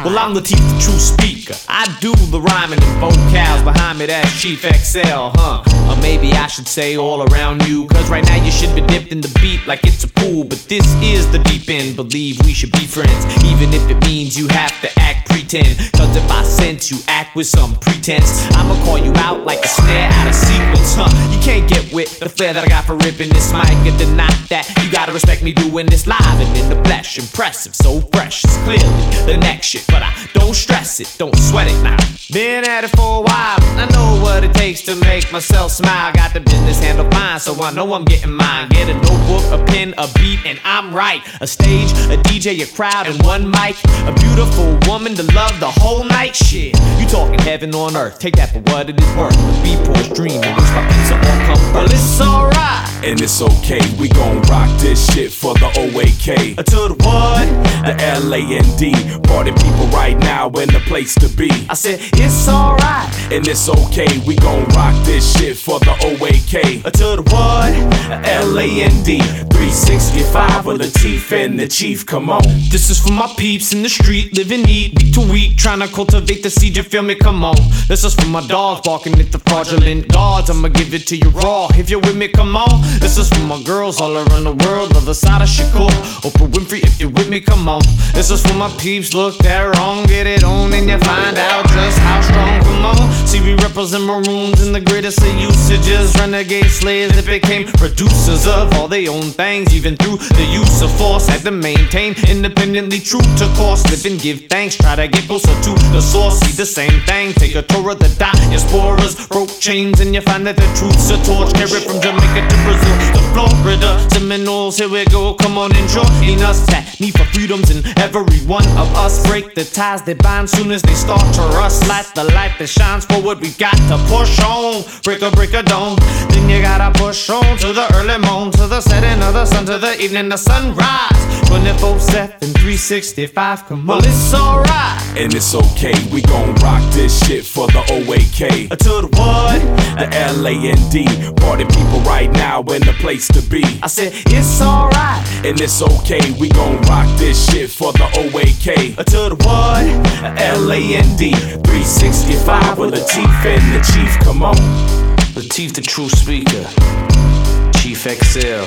Well, I'm the Teeth, the true speaker. I do the rhyming and vocals behind me, that's Chief XL, huh? Or maybe I should say all around you, cause right now you should be dipped in the beat like it's a pool. But this is the deep end, believe we should be friends, even if it means you have to act pretend. Cause if I sense you act with some pretense, I'ma call you out like a snare out of sequence, huh? You can't get with the flair that I got for ripping this mic and deny that. You gotta respect me doing this live and in the flesh. Impressive, so fresh, it's clearly the next shit. But I don't stress it, don't sweat it now. Been at it for a while, I know what it takes to make myself smile. Got the business handle fine, so I know I'm getting mine. Get a notebook, a pen, a beat, and I'm right. A stage, a DJ, a crowd, and one mic. A beautiful woman to love the whole night. Shit, you talking heaven on earth, take that for what it is worth. The B-boy's dream, in which my pizza all come first. Well, it's alright, and it's okay, we gon' rock this shit for the OAK. To the what? The LAND. Party people right now in the place to be. I said, it's alright, and it's okay, we gon' rock this shit for the OAK. To the what? LAND. 365 with the teeth and the chief, come on. This is for my peeps in the street, living neat, week to week, trying to cultivate the seed, you feel me, come on. This is for my dogs barking at the fraudulent guards, I'ma give it to you raw, if you're with me, come on. This is for my girls all around the world, other side of Shakur, Oprah Winfrey, if you're with me, come on. This is for my peeps, look that wrong, get it on, and you find out just how strong, come on. See, we represent maroons in the greatest of usages, renegade slaves that became producers of all their own things, even through the use of force, had to maintain independently true to course, live and give thanks, try to get closer to the source, see the same thing, take a tour of the diasporas, broke chains and you find that the truth's a torch, carried from Jamaica to Brazil to Florida, Seminoles, here we go, come on and join us, that need for freedoms in every one of us, break the ties that bind soon as they start to rust, light the light that shines forward, we got to push on, break a dawn, then you gotta push on to the early morn, to the setting of the sun, to the evening, the sunrise, 24/7, 365, come on. Well, it's alright, and it's okay, we gon' rock this shit for the OAK. To the what? The LAND. Party people right now in the place to be. I said, it's alright, and it's okay, we gon' rock this shit for the OAK. To the what? LAND. 365 with the teeth and the chief, come on. The Teeth, the true speaker, Chief XL,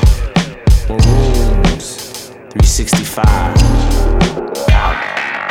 Maroons, 365, out.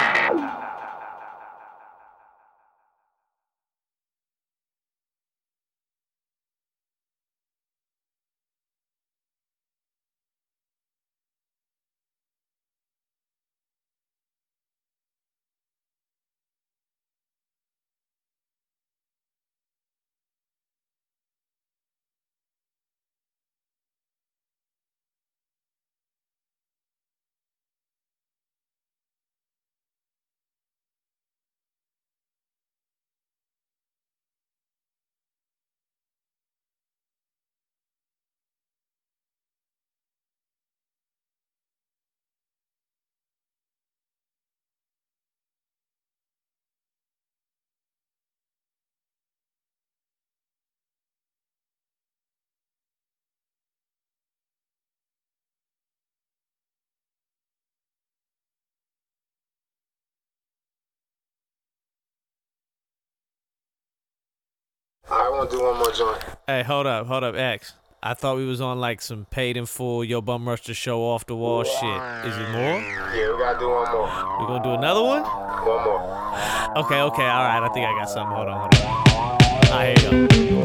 I want to do one more joint. Hey, hold up, X. I thought we was on like some paid in full Yo Bum Rush to show off the wall shit. Is it more? Yeah, we gotta do one more. We gonna do another one? One more. Okay, alright, I think I got something. Hold on. Alright, here you go.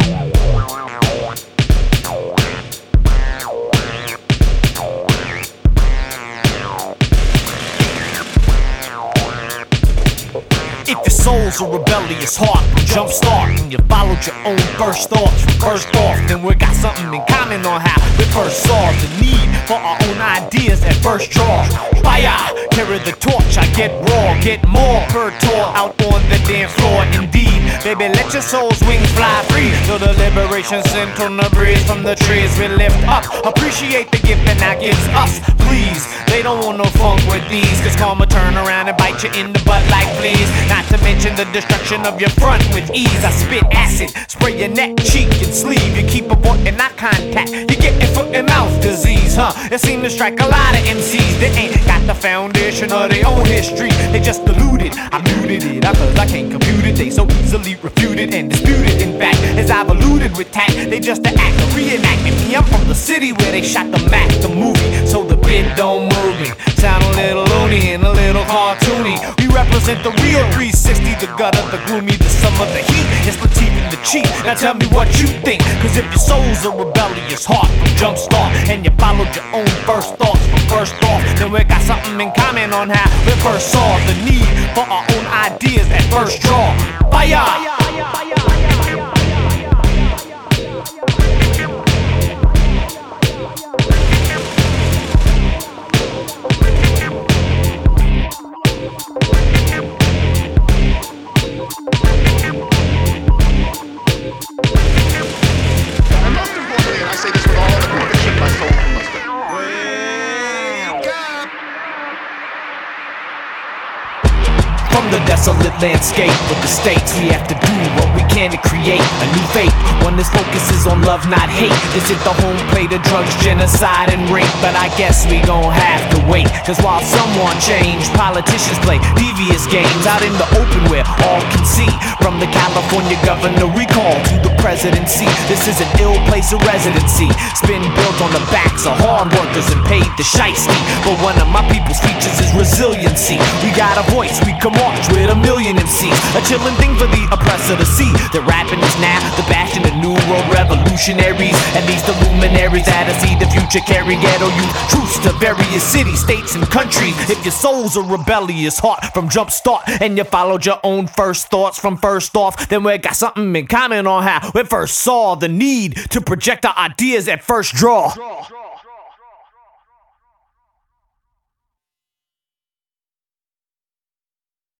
If your soul's a rebellious heart from jumpstart, and you followed your own first thoughts from first off, then we got something in common on how we first saw the need for our own ideas at first draw. Fire, carry the torch, I get raw, get more per tour out on the dance floor. Indeed, baby, let your soul's wings fly free till the liberation sent on the breeze from the trees we lift up. Appreciate the gift that now gives us, please. They don't want no funk with these, cause karma turn around and bite you in the butt like fleas. Not to mention the destruction of your front with ease. I spit acid, spray your neck, cheek, and sleeve. You keep avoiding eye contact, you getting foot and mouth disease. It seems to strike a lot of MCs that ain't got the foundation of their own history. They just diluted, I muted it, cause I can't compute it. They so easily refuted and disputed. In fact, as I've alluded with tact, they just act or reenacting me. I'm from the city where they shot the Mac, the movie, so the bit don't move me. Sound a little loony and a little cartoony. We represent the real 360, the gutter, the gloomy, the sum of the heat. It's Latif and the cheat. Now tell me what you think, cause if your soul's a rebellious heart from jump start, and you followed your own first thoughts from first off, then we got something in common on how we first saw the need for our own ideas at first draw. Fire! From the desolate landscape of the states, we have to do what we can to create a new fate, one that focuses on love, not hate. This is the home plate of drugs, genocide, and rape. But I guess we gon' have to wait, cause while someone change, politicians play devious games out in the open where all can see. From the California governor recall to the presidency, this is an ill place of residency. It's been built on the backs of hard workers and paid the shiesty. But one of my people's features is resiliency. We got a voice, we can march with a million MCs. A chillin' thing for the oppressor to see. The rapping is now the bastion of new world revolutionaries. At least the luminaries that I see the future carry ghetto youth truths to various cities, states, and countries. If your soul's a rebellious heart from jump start, and you followed your own first thoughts from first off, then we got something in common on how we first saw the need to project our ideas at first draw.